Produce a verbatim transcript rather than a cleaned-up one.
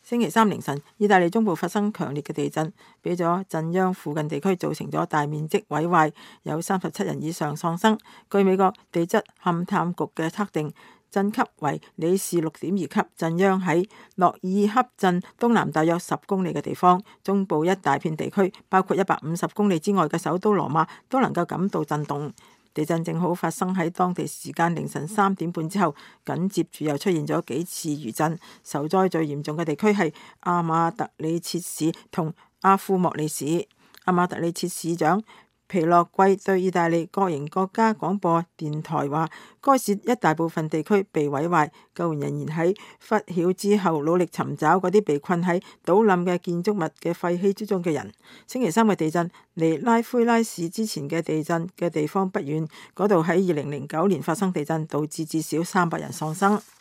星期三凌晨，意大利中部發生強烈嘅地震，俾咗震央附近地區造成咗大面積毀壞，有三十七人以上喪生。據美國地質勘探局嘅測定，震級為里氏六點二級，震央喺諾爾克鎮東南大約十公里嘅地方，中部一大片地區，包括一百五十公里之外嘅首都羅馬，都能夠感到震動。地震正好發生喺當地時間凌晨三點半之後，緊接住又出現咗幾次餘震。受災最嚴重嘅地區係阿馬特里切市同阿庫莫里市。阿馬特里切市長皮洛貴對意大利國營國家廣播電台話，該市一大部分地區被毀壞，救援人員喺拂曉之後努力尋找嗰啲被困喺倒冧嘅建築物嘅廢墟之中嘅人。星期三嘅地震離拉菲拉市之前嘅地震嘅地方不遠，嗰度喺二零零九年發生地震，導致至少三百人喪生。